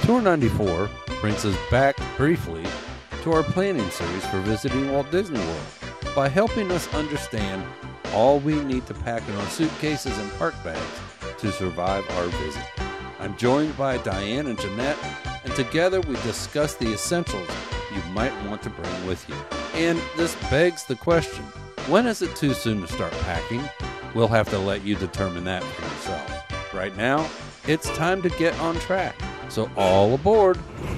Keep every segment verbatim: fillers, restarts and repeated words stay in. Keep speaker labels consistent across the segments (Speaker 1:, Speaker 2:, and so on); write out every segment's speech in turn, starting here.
Speaker 1: Tour ninety-four brings us back briefly to our planning series for visiting Walt Disney World by helping us understand all we need to pack in our suitcases and park bags to survive our visit. I'm joined by Diane and Jeanette, and together we discuss the essentials you might want to bring with you. And this begs the question, when is it too soon to start packing? We'll have to let you determine that for yourself. Right now, it's time to get on track. So all aboard.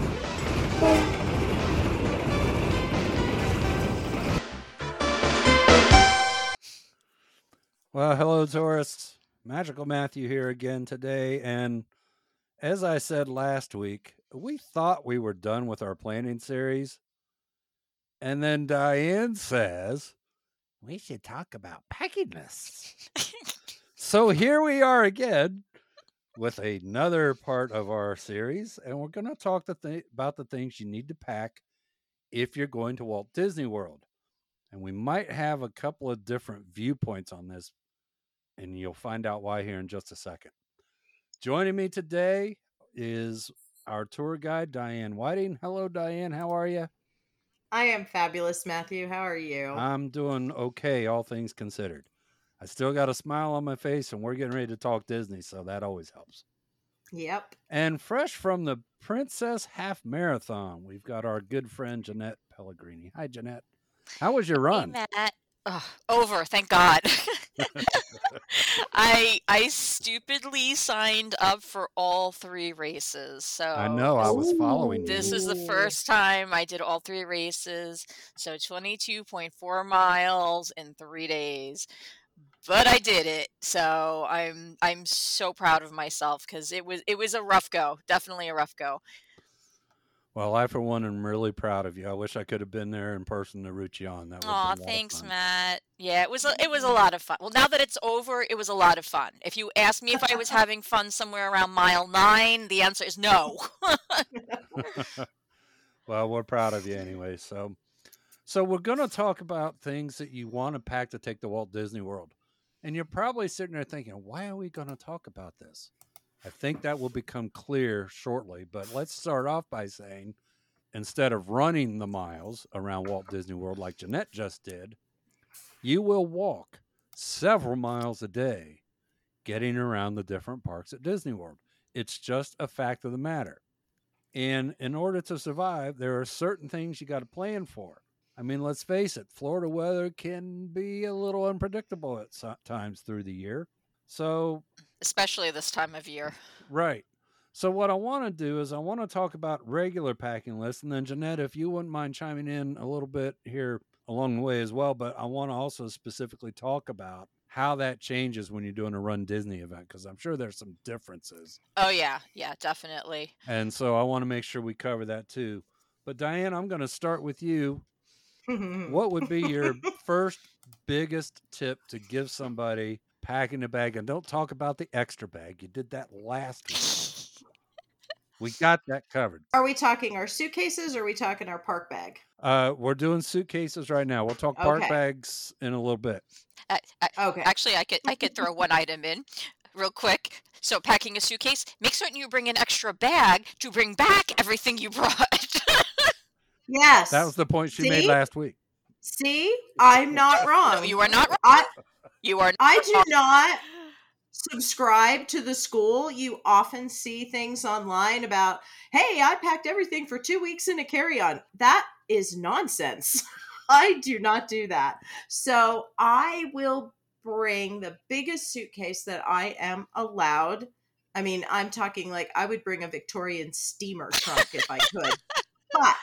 Speaker 1: Well, hello, tourists. Magical Matthew here again today. And as I said last week, we thought we were done with our planning series. And then Diane says, we should talk about packing lists. So here we are again with another part of our series. And we're going to talk the th- about the things you need to pack if you're going to Walt Disney World. And we might have a couple of different viewpoints on this, and you'll find out why here in just a second. Joining me today is our tour guide, Diane Whiting. Hello, Diane. How are you?
Speaker 2: I am fabulous, Matthew. How are you?
Speaker 1: I'm doing okay, all things considered. I still got a smile on my face, and we're getting ready to talk Disney, so that always helps.
Speaker 2: Yep.
Speaker 1: And fresh from the Princess Half Marathon, we've got our good friend, Jeanette Pellegrini. Hi, Jeanette. How was your run?
Speaker 3: Hey, Matt. Oh, over, thank God. I I stupidly signed up for all three races. So
Speaker 1: I know, I was following
Speaker 3: this
Speaker 1: you.
Speaker 3: is the first time I did all three races. So twenty-two point four miles in three days. But I did it. So I'm I'm so proud of myself because it was it was a rough go. Definitely a rough go.
Speaker 1: Well, I, for one, am really proud of you. I wish I could have been there in person to root you on. That would
Speaker 3: Aw,
Speaker 1: have been a lot of
Speaker 3: thanks,
Speaker 1: fun.
Speaker 3: Matt. Yeah, it was a, it was a lot of fun. Well, now that it's over, it was a lot of fun. If you ask me if I was having fun somewhere around mile nine, the answer is no.
Speaker 1: Well, we're proud of you anyway. So, so we're going to talk about things that you want to pack to take to Walt Disney World. And you're probably sitting there thinking, why are we going to talk about this? I think that will become clear shortly. But let's start off by saying, instead of running the miles around Walt Disney World like Jeanette just did, you will walk several miles a day getting around the different parks at Disney World. It's just a fact of the matter. And in order to survive, there are certain things you got to plan for. I mean, let's face it, Florida weather can be a little unpredictable at times through the year. So,
Speaker 3: especially this time of year.
Speaker 1: Right. So what I want to do is I want to talk about regular packing lists. And then, Jeanette, if you wouldn't mind chiming in a little bit here along the way as well. But I want to also specifically talk about how that changes when you're doing a Run Disney event, because I'm sure there's some differences.
Speaker 3: Oh, yeah. Yeah, definitely.
Speaker 1: And so I want to make sure we cover that too. But Diane, I'm going to start with you. What would be your first biggest tip to give somebody packing a bag? And don't talk about the extra bag. You did that last week. We got that covered.
Speaker 2: Are we talking our suitcases or are we talking our park bag?
Speaker 1: Uh, we're doing suitcases right now. We'll talk park
Speaker 2: Okay.
Speaker 1: bags in a little bit.
Speaker 3: Uh, I,
Speaker 2: Okay.
Speaker 3: Actually, I could I could throw one item in real quick. So packing a suitcase, make certain you bring an extra bag to bring back everything you brought.
Speaker 2: Yes.
Speaker 1: That was the point she
Speaker 2: See?
Speaker 1: made last week.
Speaker 2: See, I'm not wrong.
Speaker 3: No, you are not wrong.
Speaker 2: I,
Speaker 3: you are not
Speaker 2: I do
Speaker 3: wrong.
Speaker 2: not subscribe to the school. You often see things online about, hey, I packed everything for two weeks in a carry-on. That is nonsense. I do not do that. So I will bring the biggest suitcase that I am allowed. I mean, I'm talking like I would bring a Victorian steamer trunk if I could. But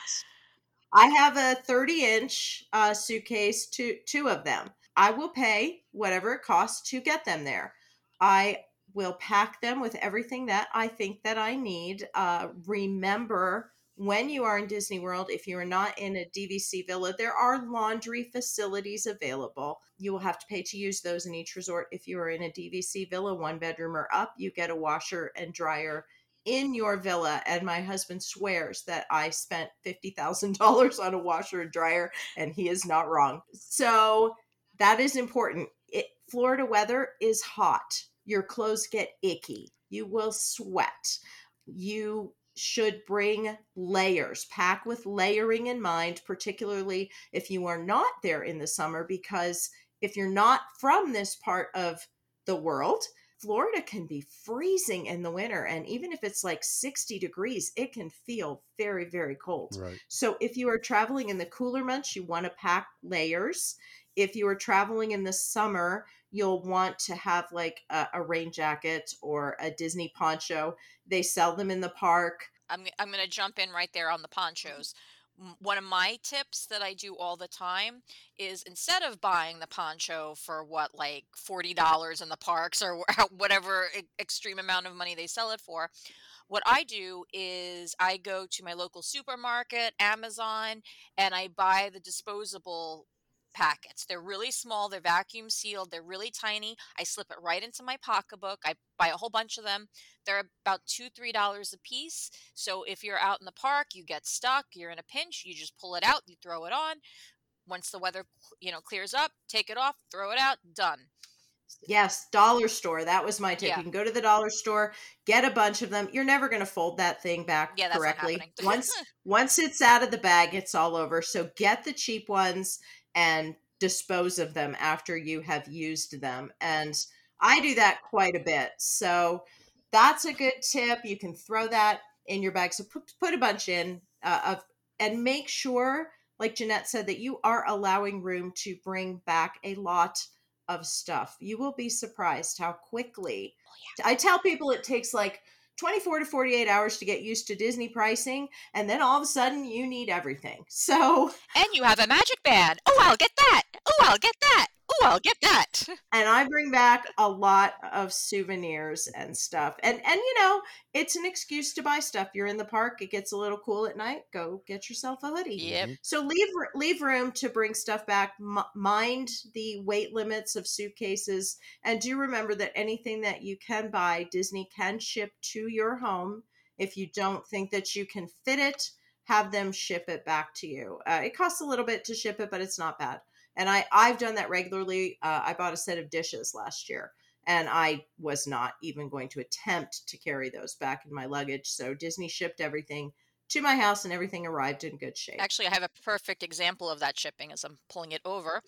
Speaker 2: I have a thirty inch uh, suitcase, two, two of them. I will pay whatever it costs to get them there. I will pack them with everything that I think that I need. Uh, remember, when you are in Disney World, if you are not in a D V C villa, there are laundry facilities available. You will have to pay to use those in each resort. If you are in a D V C villa, one bedroom or up, you get a washer and dryer in your villa. And my husband swears that I spent fifty thousand dollars on a washer and dryer, and he is not wrong. So that is important. It, Florida weather is hot. Your clothes get icky. You will sweat. You should bring layers. Pack with layering in mind, particularly if you are not there in the summer, because if you're not from this part of the world, Florida can be freezing in the winter. And even if it's like sixty degrees, it can feel very, very cold.
Speaker 1: Right.
Speaker 2: So if you are traveling in the cooler months, you want to pack layers. If you are traveling in the summer, you'll want to have like a, a rain jacket or a Disney poncho. They sell them in the park.
Speaker 3: I'm I'm going to jump in right there on the ponchos. M- One of my tips that I do all the time is, instead of buying the poncho for what, like forty dollars in the parks, or wh- whatever e- extreme amount of money they sell it for, what I do is I go to my local supermarket, Amazon, and I buy the disposable packets. They're really small, they're vacuum sealed, they're really tiny. I slip it right into my pocketbook. I buy a whole bunch of them. They're about two, three dollars a piece. So if you're out in the park, you get stuck, you're in a pinch, you just pull it out, you throw it on. Once the weather, you know, clears up, take it off, throw it out, done.
Speaker 2: Yes, dollar store. That was my tip.
Speaker 3: Yeah.
Speaker 2: You can go to the dollar store, get a bunch of them. You're never going to fold that thing back
Speaker 3: Yeah, that's not
Speaker 2: correctly.
Speaker 3: happening.
Speaker 2: Once once it's out of the bag, it's all over. So get the cheap ones and dispose of them after you have used them. And I do that quite a bit. So that's a good tip. You can throw that in your bag. So put, put a bunch in uh, of and make sure, like Jeanette said, that you are allowing room to bring back a lot of stuff. You will be surprised how quickly. I tell people it takes like twenty-four to forty-eight hours to get used to Disney pricing, and then all of a sudden you need everything. So,
Speaker 3: And you have a magic band. Oh, I'll get that. Oh, I'll get that. Oh, I'll get that.
Speaker 2: and I bring back a lot of souvenirs and stuff. And and you know, it's an excuse to buy stuff. You're in the park, it gets a little cool at night, go get yourself a hoodie.
Speaker 3: Yep.
Speaker 1: Mhm.
Speaker 2: So leave leave room to bring stuff back. M- mind the weight limits of suitcases, and do remember that anything that you can buy, Disney can ship to your home. If you don't think that you can fit it, have them ship it back to you. Uh, it costs a little bit to ship it, but it's not bad. And I I've done that regularly. Uh, I bought a set of dishes last year, and I was not even going to attempt to carry those back in my luggage. So Disney shipped everything to my house, and everything arrived in good shape.
Speaker 3: Actually, I have a perfect example of that shipping as I'm pulling it over.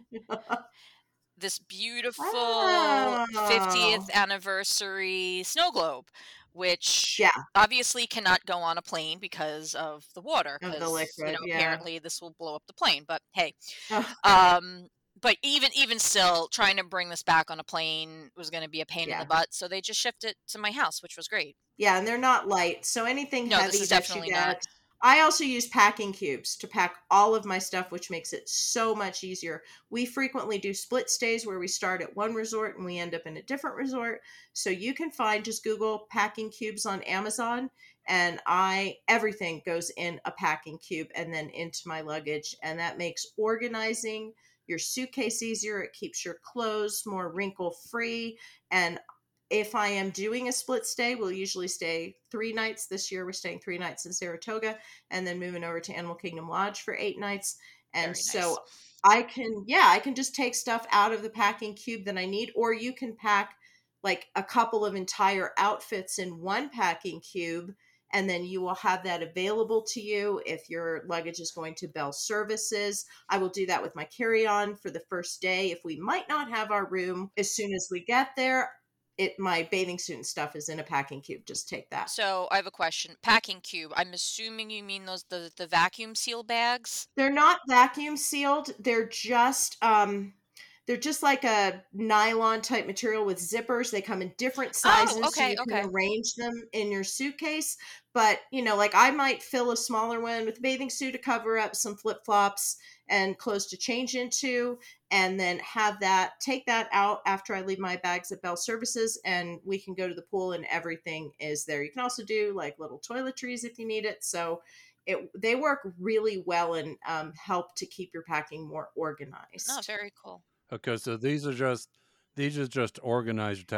Speaker 3: This beautiful fiftieth
Speaker 2: Oh,
Speaker 3: anniversary snow globe, which
Speaker 2: yeah,
Speaker 3: obviously cannot go on a plane because of the water,
Speaker 2: of the
Speaker 3: because, you
Speaker 2: liquid,
Speaker 3: know,
Speaker 2: yeah.
Speaker 3: apparently this will blow up the plane. But hey,
Speaker 2: Oh,
Speaker 3: um, but even even still, trying to bring this back on a plane was going to be a pain in
Speaker 2: yeah.
Speaker 3: the butt. So they just shipped it to my house, which was great.
Speaker 2: Yeah, and they're not light. So anything
Speaker 3: No, this
Speaker 2: heavy
Speaker 3: is
Speaker 2: that you
Speaker 3: definitely not.
Speaker 2: get. I also use packing cubes to pack all of my stuff, which makes it so much easier. We frequently do split stays where we start at one resort and we end up in a different resort. So you can find, just Google packing cubes on Amazon, and I everything goes in a packing cube and then into my luggage, and that makes organizing your suitcase easier. It keeps your clothes more wrinkle free. And if I am doing a split stay, we'll usually stay three nights. This year, we're staying three nights in Saratoga and then moving over to Animal Kingdom Lodge for eight nights. And
Speaker 3: Very
Speaker 2: so
Speaker 3: nice.
Speaker 2: I can, yeah, I can just take stuff out of the packing cube that I need, or you can pack like a couple of entire outfits in one packing cube, and then you will have that available to you if your luggage is going to Bell Services. I will do that with my carry-on for the first day. If we might not have our room as soon as we get there, it my bathing suit and stuff is in a packing cube. Just take that.
Speaker 3: So I have a question. Packing cube. I'm assuming you mean those the the vacuum seal bags.
Speaker 2: They're not vacuum sealed. They're just um they're just like a nylon type material with zippers. They come in different
Speaker 3: Oh,
Speaker 2: sizes so
Speaker 3: okay,
Speaker 2: you can
Speaker 3: okay.
Speaker 2: arrange them in your suitcase. But, you know, like I might fill a smaller one with a bathing suit to cover up, some flip-flops and clothes to change into, and then have that take that out after I leave my bags at Bell Services, and we can go to the pool and everything is there. You can also do like little toiletries if you need it. So it they work really well and um, help to keep your packing more
Speaker 3: Oh,
Speaker 2: organized.
Speaker 3: very cool.
Speaker 1: Okay, so these are just these are just organizer type things.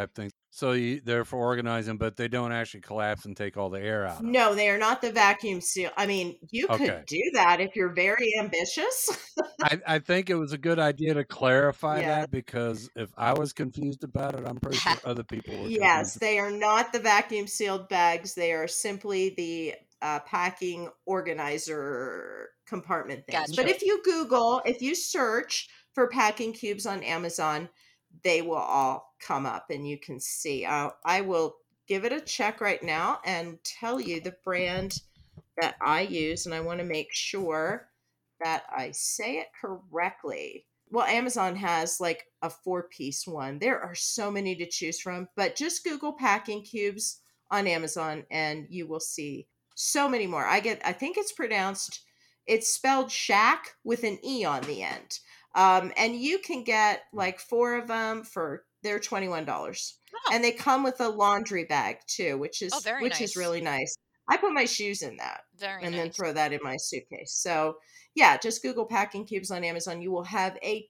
Speaker 1: So you, they're for organizing, but they don't actually collapse and take all the air out of them.
Speaker 2: No, they are not the vacuum seal. I mean, you
Speaker 1: Okay.
Speaker 2: could do that if you're very ambitious.
Speaker 1: I, I think it was a good idea to clarify
Speaker 2: Yeah.
Speaker 1: that, because if I was confused about it, I'm pretty sure other people were
Speaker 2: Yes,
Speaker 1: confused.
Speaker 2: they are not the vacuum sealed bags. They are simply the uh, packing organizer compartment things. But
Speaker 3: Gotcha.
Speaker 2: if you Google, if you search for packing cubes on Amazon, they will all come up and you can see. Uh, I will give it a check right now and tell you the brand that I use. And I want to make sure that I say it correctly. Well, Amazon has like a four piece one. There are so many to choose from, but just Google packing cubes on Amazon and you will see so many more. I get, I think it's pronounced, it's spelled shack with an E on the end. Um, and you can get like four of them for, they're twenty-one dollars.
Speaker 3: Oh.
Speaker 2: And they come with a laundry bag too, which is,
Speaker 3: Oh, very
Speaker 2: which is
Speaker 3: nice.
Speaker 2: really nice. I put my shoes in that
Speaker 3: Very
Speaker 2: and then
Speaker 3: nice.
Speaker 2: throw that in my suitcase. So yeah, just Google packing cubes on Amazon. You will have a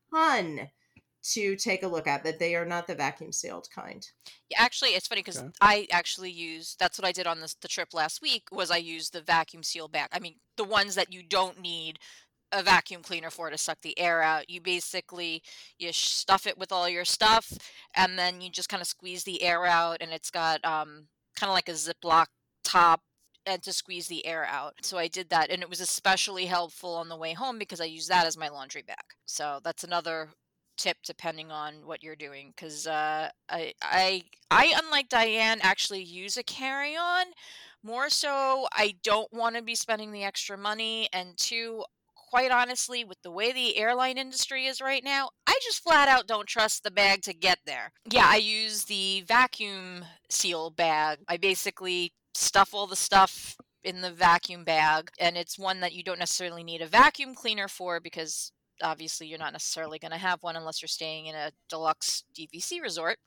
Speaker 2: ton to take a look at, but they are not the vacuum sealed kind.
Speaker 3: Yeah, actually, it's funny because
Speaker 1: Okay.
Speaker 3: I actually used, that's what I did on this, the trip last week, was I used the vacuum seal bag. I mean, the ones that you don't need a vacuum cleaner for to suck the air out. You basically, you sh- stuff it with all your stuff, and then you just kind of squeeze the air out, and it's got um kind of like a Ziploc top and to squeeze the air out. So I did that, and it was especially helpful on the way home because I used that as my laundry bag. So that's another tip depending on what you're doing, because uh, I I I unlike Diane actually use a carry-on. More so, I don't want to be spending the extra money, and two, quite honestly, with the way the airline industry is right now, I just flat out don't trust the bag to get there. Yeah, I use the vacuum seal bag. I basically stuff all the stuff in the vacuum bag, and it's one that you don't necessarily need a vacuum cleaner for because obviously you're not necessarily going to have one unless you're staying in a deluxe D V C resort.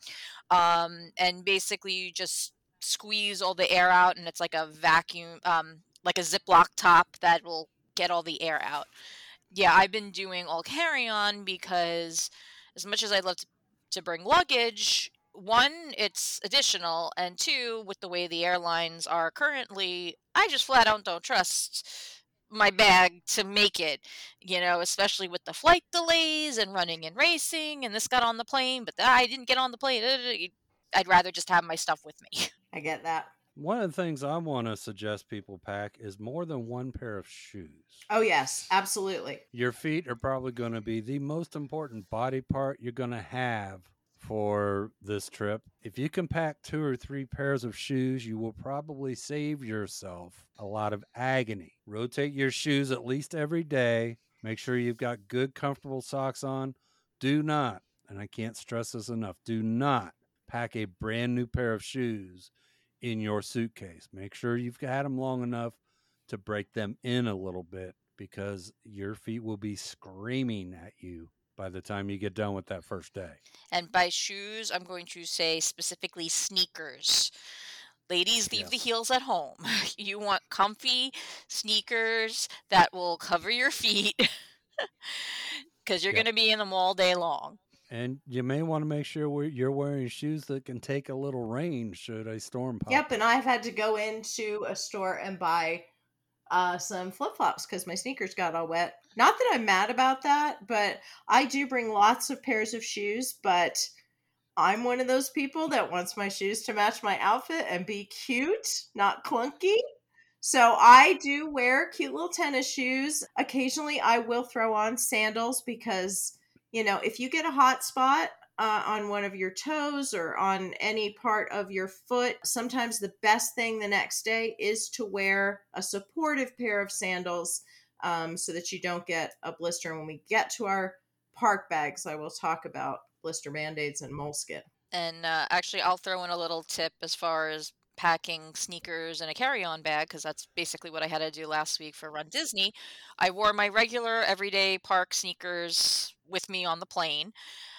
Speaker 3: Um, and basically you just squeeze all the air out, and it's like a vacuum, um, like a Ziploc top that will get all the air out. Yeah, I've been doing all carry-on because as much as I'd love to, to bring luggage, one, it's additional, and two, with the way the airlines are currently, I just flat out don't trust my bag to make it, you know, especially with the flight delays and running and racing, and this got on the plane, but I didn't get on the plane. I'd rather just have my stuff with me.
Speaker 2: I get that.
Speaker 1: One of the things I want to suggest people pack is more than one pair of shoes.
Speaker 2: Oh, yes, absolutely.
Speaker 1: Your feet are probably going to be the most important body part you're going to have for this trip. If you can pack two or three pairs of shoes, you will probably save yourself a lot of agony. Rotate your shoes at least every day. Make sure you've got good, comfortable socks on. Do not, and I can't stress this enough, do not pack a brand new pair of shoes in your suitcase. Make sure you've had them long enough to break them in a little bit, because your feet will be screaming at you by the time you get done with that first day.
Speaker 3: And by shoes, I'm going to say specifically sneakers. Ladies, leave
Speaker 1: Yes.
Speaker 3: the heels at home. You want comfy sneakers that will cover your feet because you're
Speaker 1: Yep.
Speaker 3: going to be in them all day long.
Speaker 1: And you may want to make sure you're wearing shoes that can take a little rain should a storm pop
Speaker 2: Yep,
Speaker 1: up.
Speaker 2: and I've had to go into a store and buy uh, some flip-flops because my sneakers got all wet. Not that I'm mad about that, but I do bring lots of pairs of shoes, but I'm one of those people that wants my shoes to match my outfit and be cute, not clunky. So I do wear cute little tennis shoes. Occasionally I will throw on sandals because, you know, if you get a hot spot uh, on one of your toes or on any part of your foot, sometimes the best thing the next day is to wear a supportive pair of sandals um, so that you don't get a blister. And when we get to our park bags, I will talk about blister Band-Aids and moleskin.
Speaker 3: And uh, actually, I'll throw in a little tip as far as packing sneakers in a carry-on bag, because that's basically what I had to do last week for Run Disney. I wore my regular everyday park sneakers with me on the plane,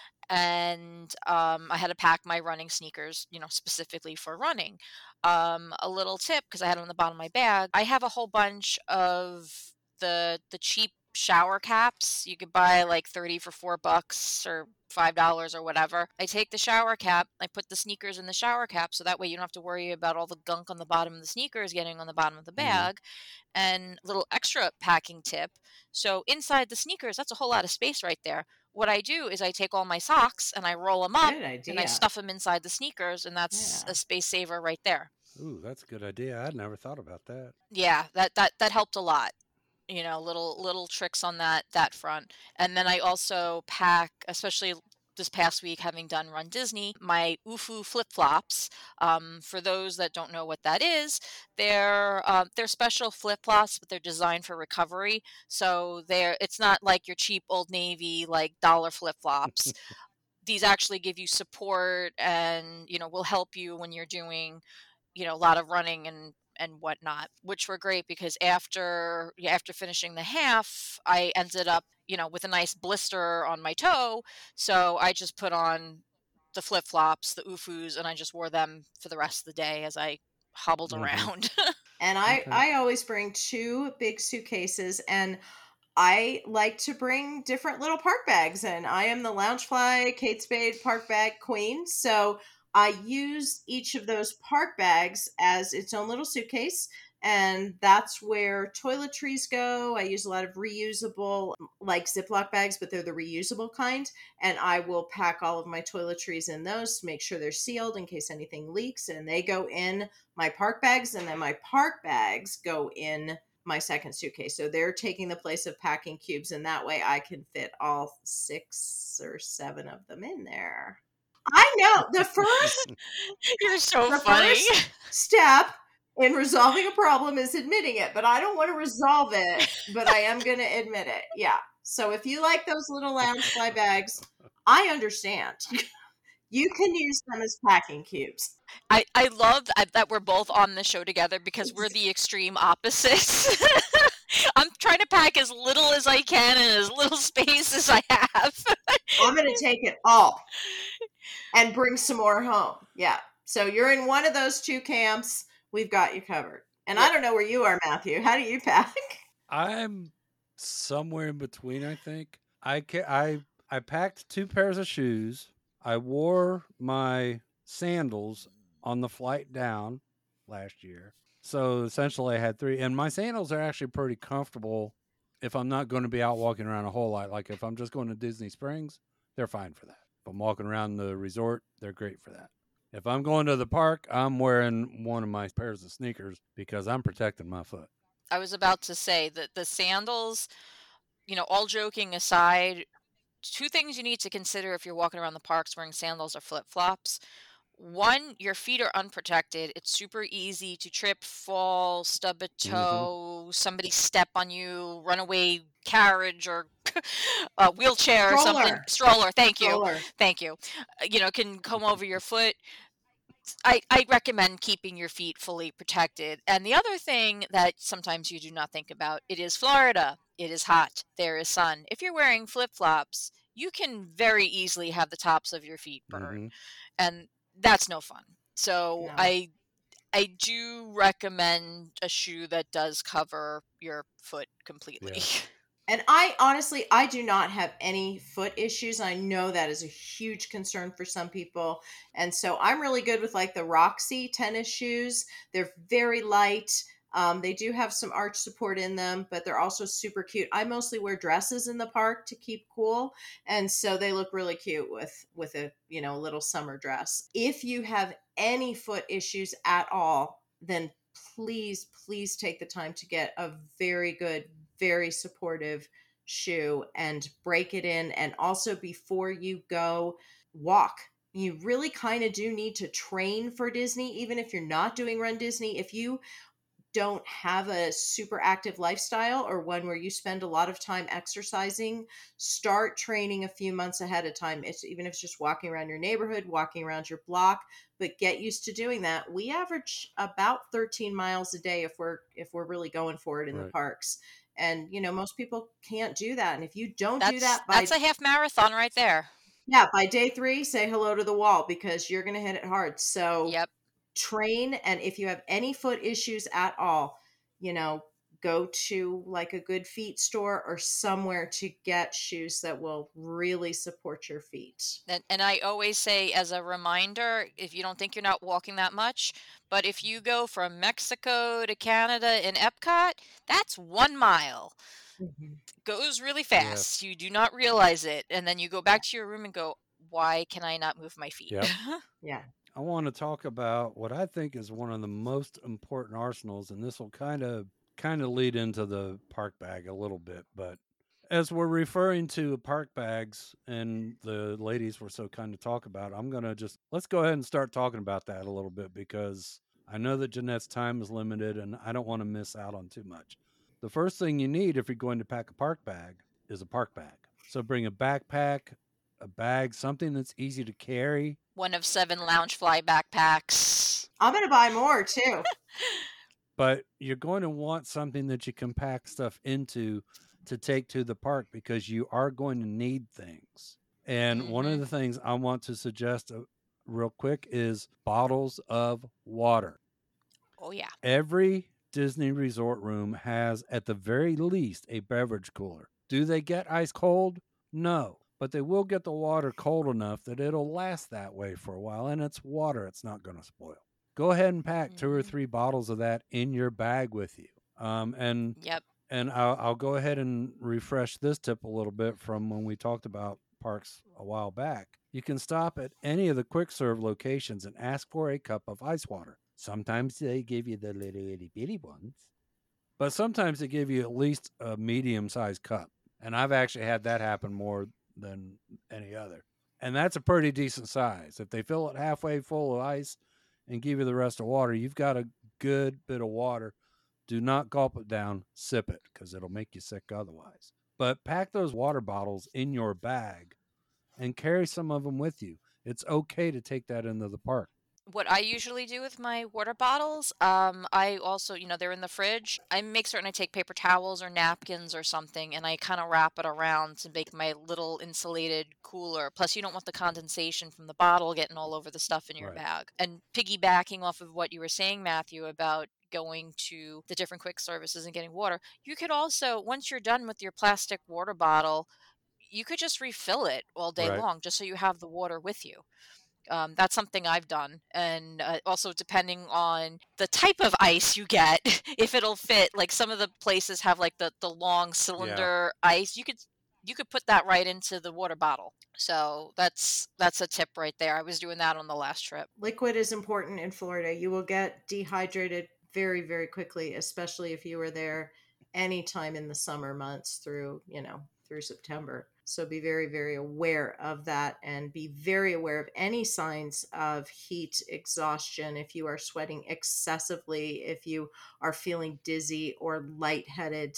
Speaker 3: and um, I had to pack my running sneakers, you know, specifically for running. Um, a little tip, because I had them on the bottom of my bag, I have a whole bunch of the the cheap shower caps. You could buy like thirty for four bucks or five dollars or whatever. I take the shower cap, I put the sneakers in the shower cap, so that way you don't have to worry about all the gunk on the bottom of the sneakers getting on the bottom of the
Speaker 1: Mhm.
Speaker 3: bag. And little extra packing tip. So inside the sneakers, that's a whole lot of space right there. What I do is I take all my socks and I roll them up
Speaker 2: Good
Speaker 3: and I
Speaker 2: idea.
Speaker 3: stuff them inside the sneakers, and that's
Speaker 2: Yeah.
Speaker 3: a space saver right there.
Speaker 1: Ooh, that's a good idea. I'd never thought about that.
Speaker 3: Yeah, that that that helped a lot. You know, little little tricks on that that front. And then I also pack, especially this past week having done Run Disney, my U F O flip-flops. Um, for those that don't know what that is, they're uh, they're special flip-flops, but they're designed for recovery. So they're it's not like your cheap Old Navy like dollar flip-flops. These actually give you support and, you know, will help you when you're doing, you know, a lot of running and and whatnot, which were great because after yeah, after finishing the half, I ended up, you know, with a nice blister on my toe. So I just put on the flip flops, the U F Os, and I just wore them for the rest of the day as I hobbled
Speaker 1: Mhm.
Speaker 3: around.
Speaker 2: And I
Speaker 1: Okay.
Speaker 2: I always bring two big suitcases, and I like to bring different little park bags, and I am the Loungefly Kate Spade park bag queen. So I use each of those park bags as its own little suitcase, and that's where toiletries go. I use a lot of reusable, like Ziploc bags, but they're the reusable kind. And I will pack all of my toiletries in those to make sure they're sealed in case anything leaks. And they go in my park bags, and then my park bags go in my second suitcase. So they're taking the place of packing cubes, and that way I can fit all six or seven of them in there. I know the first
Speaker 3: You're so
Speaker 2: the
Speaker 3: funny.
Speaker 2: first step in resolving a problem is admitting it, but I don't want to resolve it, but I am going to admit it. Yeah. So if you like those little Loungefly bags, I understand. You can use them as packing cubes.
Speaker 3: I, I love that, that we're both on the show together because we're the extreme opposites. I'm trying to pack as little as I can in as little space as I have.
Speaker 2: I'm going to take it all and bring some more home. Yeah. So you're in one of those two camps. We've got you covered. And I
Speaker 3: Yep.
Speaker 2: don't know where you are, Matthew. How do you pack?
Speaker 1: I'm somewhere in between, I think. I ca- I I packed two pairs of shoes. I wore my sandals on the flight down last year. So essentially I had three, and my sandals are actually pretty comfortable if I'm not going to be out walking around a whole lot. Like if I'm just going to Disney Springs, they're fine for that. If I'm walking around the resort, they're great for that. If I'm going to the park, I'm wearing one of my pairs of sneakers because I'm protecting my foot.
Speaker 3: I was about to say that the sandals, you know, all joking aside, two things you need to consider if you're walking around the parks wearing sandals or flip flops. One, your feet are unprotected. It's super easy to trip, fall, stub a
Speaker 1: Mhm.
Speaker 3: toe, somebody step on you, runaway carriage or a wheelchair or something.
Speaker 2: Stroller.
Speaker 3: Stroller, thank you.
Speaker 2: Stroller.
Speaker 3: Thank you. Uh, You know, can come over your foot. I, I recommend keeping your feet fully protected. And the other thing that sometimes you do not think about, it is Florida. It is hot. There is sun. If you're wearing flip-flops, you can very easily have the tops of your feet burn.
Speaker 1: Mhm.
Speaker 3: And that's no fun. So
Speaker 2: No.
Speaker 3: I I do recommend a shoe that does cover your foot completely.
Speaker 1: Yeah.
Speaker 2: And I honestly, I do not have any foot issues. I know that is a huge concern for some people. And so I'm really good with like the Roxy tennis shoes. They're very light. Um, they do have some arch support in them, but they're also super cute. I mostly wear dresses in the park to keep cool. And so they look really cute with, with a, you know, little summer dress. If you have any foot issues at all, then please, please take the time to get a very good, very supportive shoe and break it in. And also before you go, walk. You really kind of do need to train for Disney, even if you're not doing Run Disney. If you don't have a super active lifestyle or one where you spend a lot of time exercising, start training a few months ahead of time. It's even if it's just walking around your neighborhood, walking around your block, but get used to doing that. We average about thirteen miles a day if we're if we're really going for it in
Speaker 1: Right.
Speaker 2: the parks. And you know, most people can't do that. And if you don't
Speaker 3: That's
Speaker 2: do that by
Speaker 3: that's a half marathon right there.
Speaker 2: yeah, by day three, say hello to the wall because you're gonna hit it hard. So
Speaker 3: Yep.
Speaker 2: train, and if you have any foot issues at all, you know, go to like a good feet store or somewhere to get shoes that will really support your feet.
Speaker 3: And, and I always say, as a reminder, if you don't think you're not walking that much, but if you go from Mexico to Canada in Epcot, that's one mile.
Speaker 2: Mhm.
Speaker 3: Goes really
Speaker 1: Yes.
Speaker 3: fast. You do not realize it. And then you go back to your room and go, why can I not move my feet?
Speaker 1: Yep.
Speaker 2: Yeah.
Speaker 1: I want to talk about what I think is one of the most important arsenals, and this will kind of kind of lead into the park bag a little bit. But as we're referring to park bags, and the ladies were so kind to talk about, I'm gonna just let's go ahead and start talking about that a little bit, because I know that Jeanette's time is limited, and I don't want to miss out on too much. The first thing you need if you're going to pack a park bag is a park bag. So bring a backpack, a bag, something that's easy to carry.
Speaker 3: One of seven Loungefly backpacks.
Speaker 2: I'm going to buy more too.
Speaker 1: But you're going to want something that you can pack stuff into to take to the park, because you are going to need things. And one of
Speaker 3: Mhm.
Speaker 1: the things I want to suggest uh, real quick is bottles of water.
Speaker 3: Oh, yeah.
Speaker 1: Every Disney resort room has, at the very least, a beverage cooler. Do they get ice cold? No. But they will get the water cold enough that it'll last that way for a while. And it's water, it's not going to spoil. Go ahead and pack two or
Speaker 3: Mhm.
Speaker 1: three bottles of that in your bag with you. Um, and
Speaker 3: Yep.
Speaker 1: and I'll, I'll go ahead and refresh this tip a little bit from when we talked about parks a while back. You can stop at any of the quick serve locations and ask for a cup of ice water. Sometimes they give you the little itty bitty ones, but sometimes they give you at least a medium sized cup. And I've actually had that happen more than any other. And that's a pretty decent size. If they fill it halfway full of ice and give you the rest of water, you've got a good bit of water. Do not gulp it down, sip it, because it'll make you sick otherwise. But pack those water bottles in your bag and carry some of them with you. It's okay to take that into the park.
Speaker 3: What I usually do with my water bottles, um, I also, you know, they're in the fridge. I make certain I take paper towels or napkins or something, and I kind of wrap it around to make my little insulated cooler. Plus, you don't want the condensation from the bottle getting all over the stuff in your
Speaker 1: Right.
Speaker 3: bag. And piggybacking off of what you were saying, Matthew, about going to the different quick services and getting water, you could also, once you're done with your plastic water bottle, you could just refill it all day
Speaker 1: Right.
Speaker 3: long, just so you have the water with you. Um, that's something I've done. And uh, also, depending on the type of ice you get, if it'll fit, like some of the places have like the, the long cylinder ice, you could you could put that right into the water bottle. So that's that's a tip right there. I was doing that on the last trip.
Speaker 2: Liquid is important in Florida. You will get dehydrated very, very quickly, especially if you were there anytime in the summer months through, you know, through September. So be very, very aware of that, and be very aware of any signs of heat exhaustion. If you are sweating excessively, if you are feeling dizzy or lightheaded,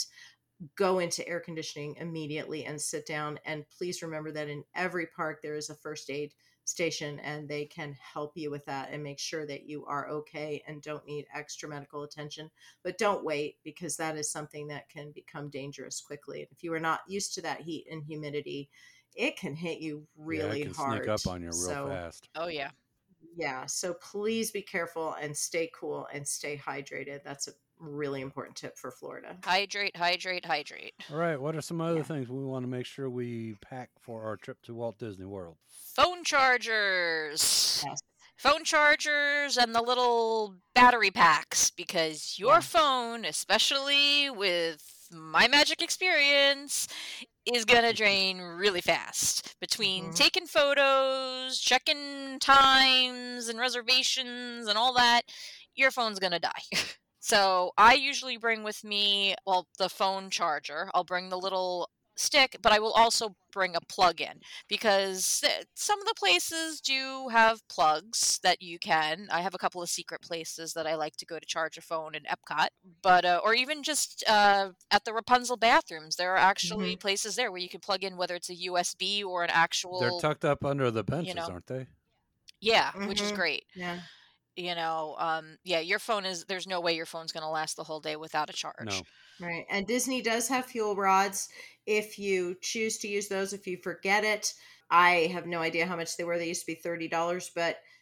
Speaker 2: go into air conditioning immediately and sit down. And please remember that in every park there is a first aid station, and they can help you with that and make sure that you are okay and don't need extra medical attention. But don't wait, because that is something that can become dangerous quickly. If you are not used to that heat and humidity, it can hit you really
Speaker 1: yeah, it can
Speaker 2: hard.
Speaker 1: sneak up on you real
Speaker 2: So,
Speaker 1: fast.
Speaker 3: Oh, yeah.
Speaker 2: yeah. So please be careful and stay cool and stay hydrated. That's a really important tip for Florida.
Speaker 3: Hydrate, hydrate, hydrate.
Speaker 1: All right. What are some other
Speaker 2: Yeah.
Speaker 1: things we want to make sure we pack for our trip to Walt Disney World?
Speaker 3: Phone chargers.
Speaker 2: Yes.
Speaker 3: Phone chargers and the little battery packs, because your
Speaker 2: Yeah.
Speaker 3: phone, especially with my Magic experience, is going to drain really fast. Between
Speaker 2: Mhm.
Speaker 3: taking photos, checking times and reservations and all that, your phone's going to die. So I usually bring with me, well, the phone charger. I'll bring the little stick, but I will also bring a plug-in, because th- some of the places do have plugs that you can. I have a couple of secret places that I like to go to charge a phone in Epcot, but uh, or even just uh, at the Rapunzel bathrooms, there are actually
Speaker 2: Mhm.
Speaker 3: places there where you can plug in, whether it's a U S B or an
Speaker 1: They're
Speaker 3: actual,
Speaker 1: tucked up under the
Speaker 3: you
Speaker 1: benches,
Speaker 3: know,
Speaker 1: aren't they?
Speaker 3: yeah, which is
Speaker 2: Mhm.
Speaker 3: great.
Speaker 2: Yeah.
Speaker 3: You know, um, yeah, your phone is, there's no way your phone's going to last the whole day without a charge.
Speaker 1: No.
Speaker 2: Right. And Disney does have fuel rods if you choose to use those. If you forget it, I have no idea how much they were. They used to be thirty dollars, but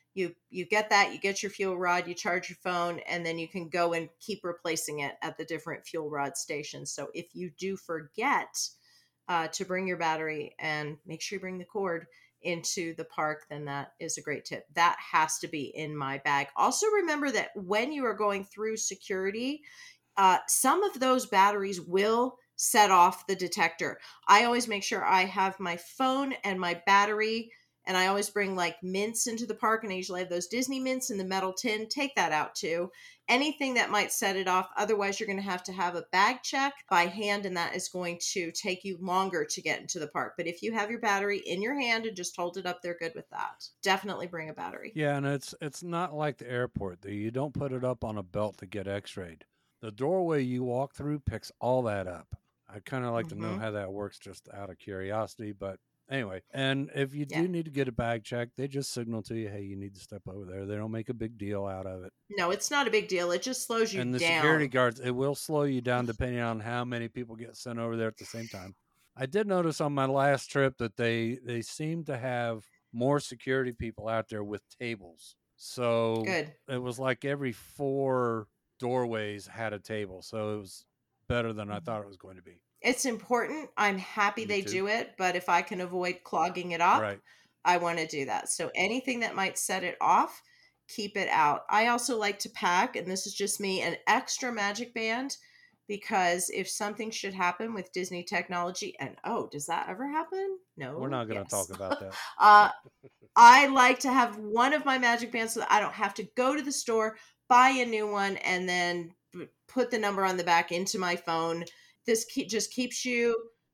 Speaker 2: You you get that, you get your fuel rod, you charge your phone, and then you can go and keep replacing it at the different fuel rod stations. So if you do forget uh, to bring your battery, and make sure you bring the cord into the park, then that is a great tip. That has to be in my bag. Also remember that when you are going through security, uh, some of those batteries will set off the detector. I always make sure I have my phone and my battery, and I always bring like mints into the park, and I usually have those Disney mints in the metal tin. Take that out too. Anything that might set it off. Otherwise, you're going to have to have a bag check by hand, and that is going to take you longer to get into the park. But if you have your battery in your hand and just hold it up, they're good with that. Definitely bring a battery.
Speaker 1: Yeah, and it's it's not like the airport. You don't put it up on a belt to get x-rayed. The doorway you walk through picks all that up. I'd kind of like mm-hmm. to know how that works, just out of curiosity, but anyway. And if you do yeah. need to get a bag check, they just signal to you, hey, you need to step over there. They don't make a big deal out of it.
Speaker 2: No, it's not a big deal. It just slows you down.
Speaker 1: And the
Speaker 2: down.
Speaker 1: security guards, it will slow you down depending on how many people get sent over there at the same time. I did notice on my last trip that they, they seem to have more security people out there with tables. So
Speaker 2: good.
Speaker 1: It was like every four doorways had a table. So it was better than I thought it was going to be.
Speaker 2: It's important. I'm happy
Speaker 1: Me
Speaker 2: they
Speaker 1: too.
Speaker 2: do it, but if I can avoid clogging it up,
Speaker 1: right.
Speaker 2: I want to do that. So anything that might set it off, keep it out. I also like to pack, and this is just me, an extra magic band, because if something should happen with Disney technology, and oh, does that ever happen? No.
Speaker 1: We're not going to
Speaker 2: yes.
Speaker 1: talk about that.
Speaker 2: uh, I like to have one of my magic bands so that I don't have to go to the store, buy a new one, and then put the number on the back into my phone. This keep, just keeps you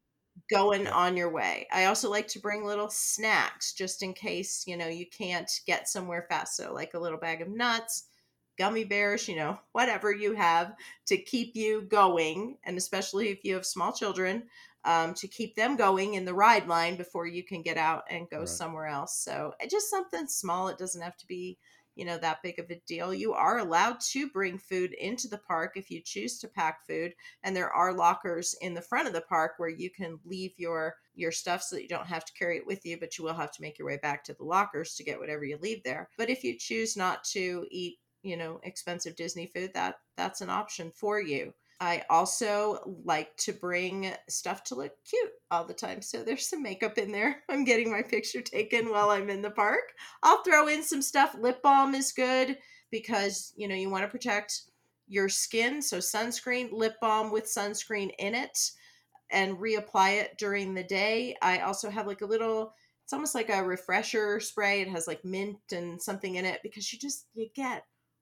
Speaker 2: going yeah. on your way. I also like to bring little snacks just in case, you know, you can't get somewhere fast. So like a little bag of nuts, gummy bears, you know, whatever you have to keep you going. And especially if you have small children, um, to keep them going in the ride line before you can get out and go right. somewhere else. So just something small. It doesn't have to be, you know, that big of a deal. You are allowed to bring food into the park if you choose to pack food. And there are lockers in the front of the park where you can leave your, your stuff so that you don't have to carry it with you, but you will have to make your way back to the lockers to get whatever you leave there. But if you choose not to eat, you know, expensive Disney food, that that's an option for you. I also like to bring stuff to look cute all the time. So there's some makeup in there. I'm getting my picture taken while I'm in the park. I'll throw in some stuff. Lip balm is good because, you know, you want to protect your skin. So sunscreen, lip balm with sunscreen in it, and reapply it during the day. I also have like a little, it's almost like a refresher spray. It has like mint and something in it because you just, you get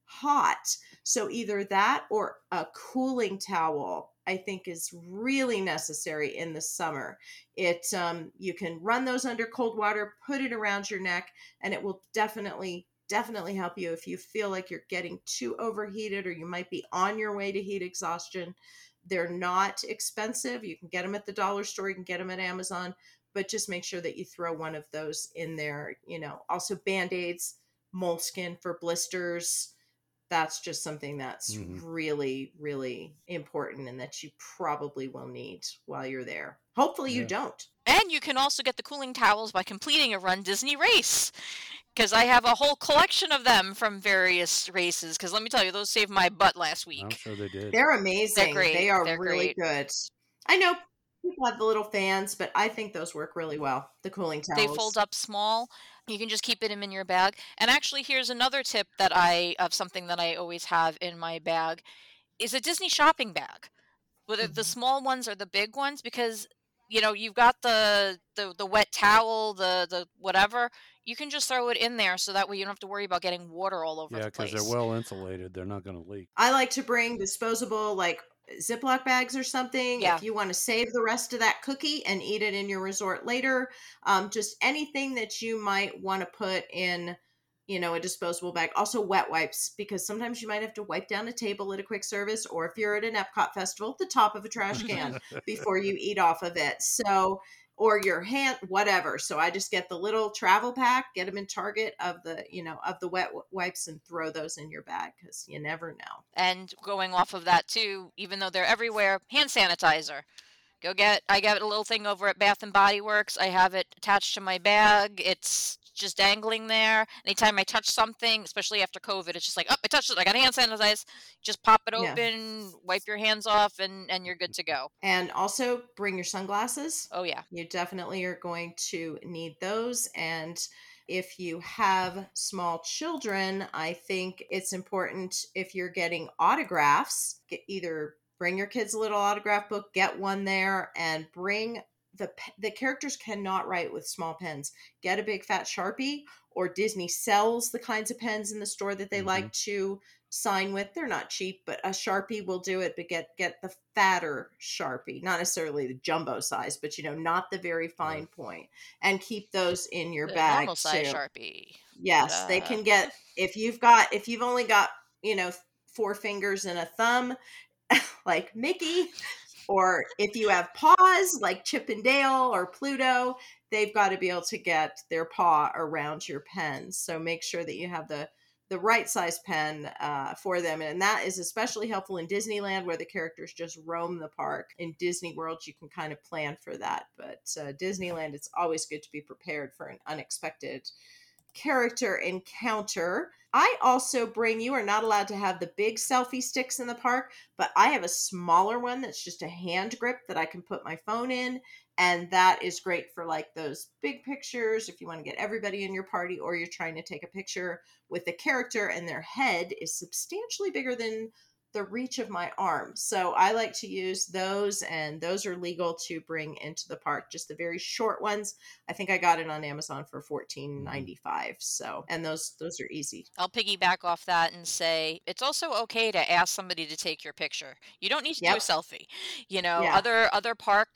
Speaker 2: hot. So either that or a cooling towel, I think, is really necessary in the summer. It um, you can run those under cold water, put it around your neck, and it will definitely, definitely help you if you feel like you're getting too overheated or you might be on your way to heat exhaustion. They're not expensive. You can get them at the dollar store. You can get them at Amazon, but just make sure that you throw one of those in there. You know, also Band-Aids, moleskin for blisters. That's just something that's mm-hmm. really, really important and that you probably will need while you're there. Hopefully yeah. you don't.
Speaker 3: And you can also get the cooling towels by completing a Run Disney race, because I have a whole collection of them from various races. Because let me tell you, those saved my butt last week.
Speaker 1: I'm sure they did.
Speaker 2: They're amazing.
Speaker 3: They're great.
Speaker 2: They are
Speaker 3: They're
Speaker 2: really
Speaker 3: great.
Speaker 2: good. I know people have the little fans, but I think those work really well, the cooling towels.
Speaker 3: They fold up small. You can just keep it in your bag. And actually, here's another tip that I of something that I always have in my bag is a Disney shopping bag. Whether mm-hmm. the small ones or the big ones, because you know you've got the, the the wet towel, the the whatever. You can just throw it in there, so that way you don't have to worry about getting water all over
Speaker 1: yeah,
Speaker 3: the place.
Speaker 1: Yeah, because they're well insulated. They're not going to leak.
Speaker 2: I like to bring disposable, like Ziploc bags or something. Yeah. If you want to save the rest of that cookie and eat it in your resort later, um, just anything that you might want to put in, you know, a disposable bag. Also wet wipes, because sometimes you might have to wipe down a table at a quick service, or if you're at an Epcot festival, the top of a trash can before you eat off of it. So, or your hand, whatever. So I just get the little travel pack, get them in Target of the, you know, of the wet wipes, and throw those in your bag, because you never know.
Speaker 3: And going off of that too, even though they're everywhere, hand sanitizer. Go get, I got a little thing over at Bath and Body Works. I have it attached to my bag. It's just dangling there. Anytime I touch something, especially after COVID, it's just like, oh, I touched it. I got hand sanitizer. Just pop it
Speaker 2: Yeah.
Speaker 3: open, wipe your hands off, and, and you're good to go.
Speaker 2: And also bring your sunglasses.
Speaker 3: Oh, yeah.
Speaker 2: You definitely are going to need those. And if you have small children, I think it's important, if you're getting autographs, get either bring your kids a little autograph book, get one there, and bring the the characters cannot write with small pens. Get a big fat Sharpie, or Disney sells the kinds of pens in the store that they
Speaker 1: Mhm.
Speaker 2: like to sign with. They're not cheap, but a Sharpie will do it. But get get the fatter Sharpie, not necessarily the jumbo size, but you know, not the very fine point, and keep those in your
Speaker 3: The
Speaker 2: bag
Speaker 3: normal size
Speaker 2: too.
Speaker 3: Sharpie.
Speaker 2: Yes, they
Speaker 3: Ta-da.
Speaker 2: can get, if you've got if you've only got, you know, four fingers and a thumb like Mickey, or if you have paws like Chip and Dale or Pluto, they've got to be able to get their paw around your pen. So make sure that you have the the right size pen uh, for them. And that is especially helpful in Disneyland, where the characters just roam the park. In Disney World, you can kind of plan for that. But uh, Disneyland, it's always good to be prepared for an unexpected character encounter. I also bring, you are not allowed to have the big selfie sticks in the park, but I have a smaller one that's just a hand grip that I can put my phone in. And that is great for like those big pictures, if you want to get everybody in your party, or you're trying to take a picture with the character and their head is substantially bigger than the reach of my arm. So I like to use those, and those are legal to bring into the park. Just the very short ones. I think I got it on Amazon for fourteen ninety-five. So, and those those are easy.
Speaker 3: I'll piggyback off that and say it's also okay to ask somebody to take your picture. You don't need to do a
Speaker 2: Yep.
Speaker 3: selfie. You know,
Speaker 2: Yeah.
Speaker 3: other other park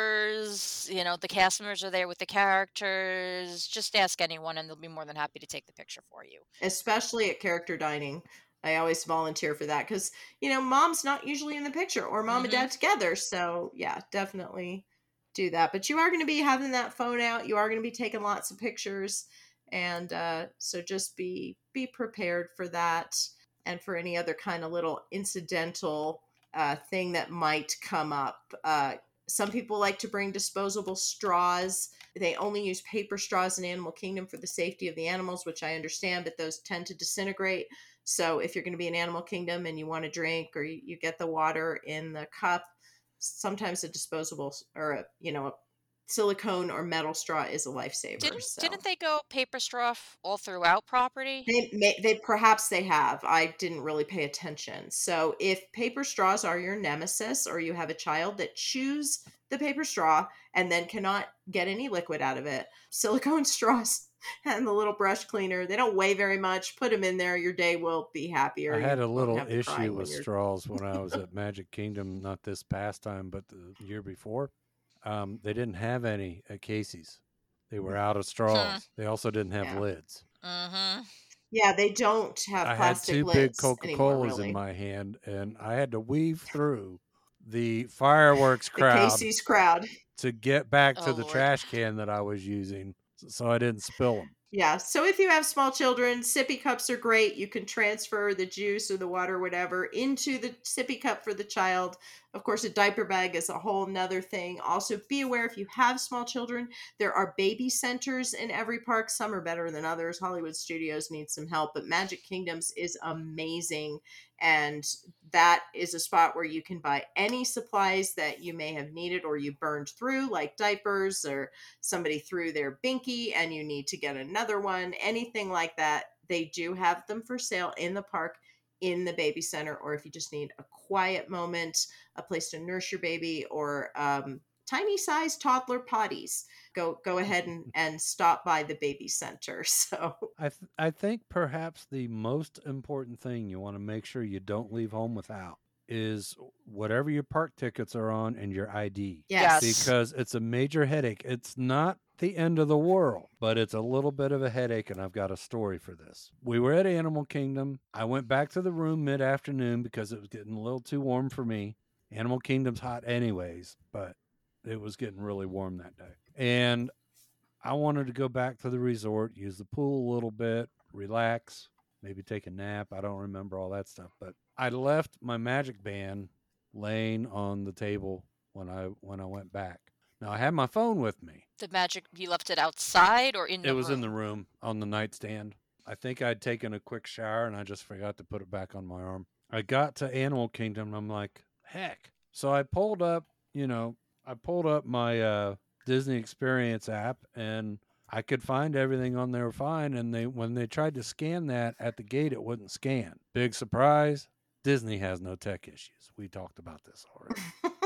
Speaker 3: goers, you know, the cast members are there with the characters. Just ask anyone and they'll be more than happy to take the picture for you.
Speaker 2: Especially at character dining. I always volunteer for that because, you know, mom's not usually in the picture, or mom and
Speaker 3: Mhm.
Speaker 2: dad together. So yeah, definitely do that. But you are going to be having that phone out. You are going to be taking lots of pictures. And uh, so just be be prepared for that, and for any other kind of little incidental uh, thing that might come up. Uh, some people like to bring disposable straws. They only use paper straws in Animal Kingdom for the safety of the animals, which I understand, but those tend to disintegrate. So if you're going to be in Animal Kingdom and you want to drink, or you, you get the water in the cup, sometimes a disposable, or a, you know, a silicone or metal straw is a lifesaver.
Speaker 3: Didn't
Speaker 2: so
Speaker 3: didn't they go paper straw f- all throughout property?
Speaker 2: they, may, they perhaps they have. I didn't really pay attention. So if paper straws are your nemesis, or you have a child that chews the paper straw and then cannot get any liquid out of it, silicone straws and the little brush cleaner, they don't weigh very much. Put them in there. Your day will be happier.
Speaker 1: I had
Speaker 2: You
Speaker 1: a
Speaker 2: won't
Speaker 1: little
Speaker 2: have the crying
Speaker 1: issue
Speaker 2: when
Speaker 1: with
Speaker 2: you're-
Speaker 1: straws when I was at Magic Kingdom, not this past time, but the year before. Um, they didn't have any at Casey's. They were out of straws. They also didn't have
Speaker 2: Yeah.
Speaker 1: lids.
Speaker 3: Mm-hmm.
Speaker 2: Yeah, they don't have
Speaker 1: I had
Speaker 2: plastic
Speaker 1: two big
Speaker 2: lids
Speaker 1: Coca
Speaker 2: anymore,
Speaker 1: Colas
Speaker 2: really.
Speaker 1: in my hand, and I had to weave through the fireworks
Speaker 2: The
Speaker 1: crowd
Speaker 2: Casey's crowd.
Speaker 1: to get back to
Speaker 3: Oh,
Speaker 1: the
Speaker 3: Lord.
Speaker 1: trash can that I was using, s- so I didn't spill them.
Speaker 2: Yeah, so if you have small children, sippy cups are great. You can transfer the juice or the water, whatever, into the sippy cup for the child. Of course, a diaper bag is a whole nother thing. Also, be aware, if you have small children, there are baby centers in every park. Some are better than others. Hollywood Studios needs some help, but Magic Kingdoms is amazing. And that is a spot where you can buy any supplies that you may have needed or you burned through, like diapers, or somebody threw their binky and you need to get another one, anything like that. They do have them for sale in the park, in the baby center, or if you just need a quiet moment, a place to nurse your baby, or um, tiny sized toddler potties, go go ahead and, and stop by the baby center. So
Speaker 1: I th- I think perhaps the most important thing you want to make sure you don't leave home without is whatever your park tickets are on and your I D.
Speaker 2: yes,
Speaker 3: Yes.
Speaker 1: Because it's a major headache. It's not the end of the world, but it's a little bit of a headache, and I've got a story for this. We were at Animal Kingdom. I went back to the room mid-afternoon because it was getting a little too warm for me. Animal Kingdom's hot anyways, but it was getting really warm that day. And I wanted to go back to the resort, use the pool a little bit, relax, maybe take a nap. I don't remember all that stuff, but I left my Magic Band laying on the table when I when I went back. Now I had my phone with me.
Speaker 3: The magic, you left it outside or in
Speaker 1: It
Speaker 3: the
Speaker 1: was
Speaker 3: room?
Speaker 1: in the room on the nightstand. I think I'd taken a quick shower and I just forgot to put it back on my arm. I got to Animal Kingdom and I'm like, heck. So I pulled up, you know, I pulled up my uh, Disney Experience app and I could find everything on there fine. And they when they tried to scan that at the gate, it wouldn't scan. Big surprise. Disney has no tech issues. We talked about this already.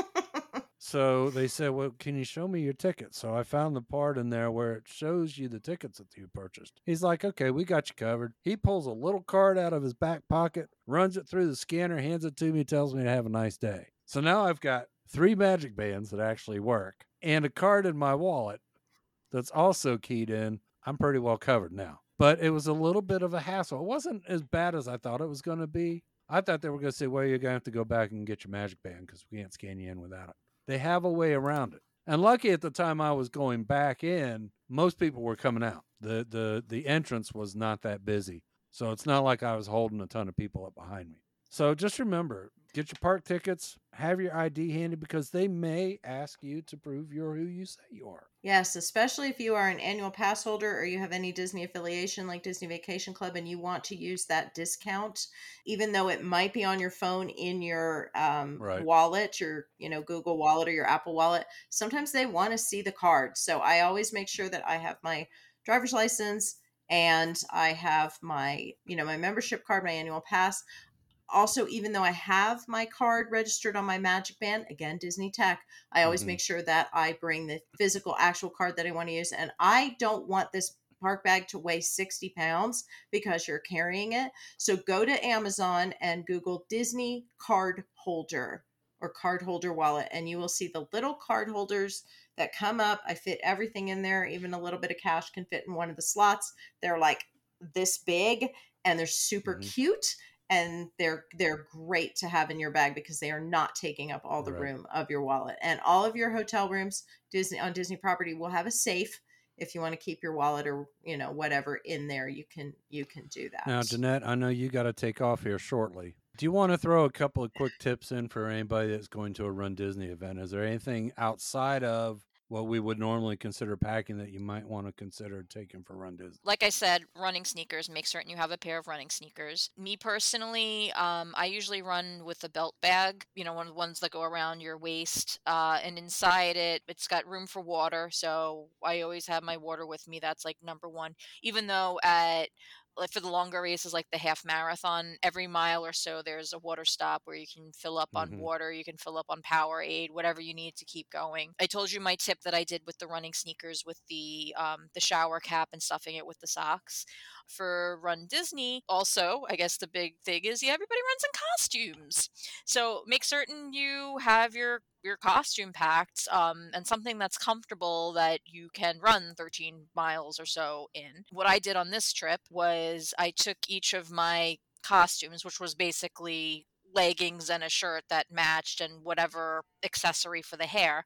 Speaker 1: So they said, well, can you show me your ticket? So I found the part in there where it shows you the tickets that you purchased. He's like, okay, we got you covered. He pulls a little card out of his back pocket, runs it through the scanner, hands it to me, tells me to have a nice day. So now I've got three magic bands that actually work and a card in my wallet that's also keyed in. I'm pretty well covered now. But it was a little bit of a hassle. It wasn't as bad as I thought it was going to be. I thought they were going to say, well, you're going to have to go back and get your magic band because we can't scan you in without it. They have a way around it. And lucky at the time I was going back in, most people were coming out. The the the entrance was not that busy. So it's not like I was holding a ton of people up behind me. So just remember, get your park tickets, have your I D handy because they may ask you to prove you're who you say you are.
Speaker 2: Yes, especially if you are an annual pass holder or you have any Disney affiliation like Disney Vacation Club and you want to use that discount, even though it might be on your phone in your um,
Speaker 1: Right.
Speaker 2: wallet, your you know Google Wallet or your Apple Wallet. Sometimes they want to see the card, so I always make sure that I have my driver's license and I have my you know my membership card, my annual pass. Also, even though I have my card registered on my Magic Band, again, Disney Tech, I always
Speaker 1: Mhm.
Speaker 2: make sure that I bring the physical, actual card that I want to use. And I don't want this park bag to weigh sixty pounds because you're carrying it. So go to Amazon and Google Disney card holder or card holder wallet, and you will see the little card holders that come up. I fit everything in there. Even a little bit of cash can fit in one of the slots. They're like this big and they're super
Speaker 1: Mhm.
Speaker 2: cute. And they're they're great to have in your bag because they are not taking up all the
Speaker 1: Right.
Speaker 2: room of your wallet. And all of your hotel rooms Disney on Disney property will have a safe. If you want to keep your wallet or you know whatever in there, you can you can do that.
Speaker 1: Now, Jeanette, I know you got to take off here shortly. Do you want to throw a couple of quick tips in for anybody that's going to a Run Disney event? Is there anything outside of what we would normally consider packing that you might want to consider taking for Run Disney?
Speaker 3: Like I said, running sneakers. Make certain you have a pair of running sneakers. Me personally, um, I usually run with a belt bag, you know, one of the ones that go around your waist. Uh, and inside it, it's got room for water. So I always have my water with me. That's like number one. Even though at like for the longer races like the half marathon, every mile or so there's a water stop where you can fill up on
Speaker 1: Mhm.
Speaker 3: water, you can fill up on Powerade, whatever you need to keep going. I told you my tip that I did with the running sneakers with the um, the shower cap and stuffing it with the socks. For Run Disney, also, I guess the big thing is yeah, everybody runs in costumes. So make certain you have your your costume packed um, and something that's comfortable that you can run thirteen miles or so in. What I did on this trip was I took each of my costumes, which was basically leggings and a shirt that matched and whatever accessory for the hair.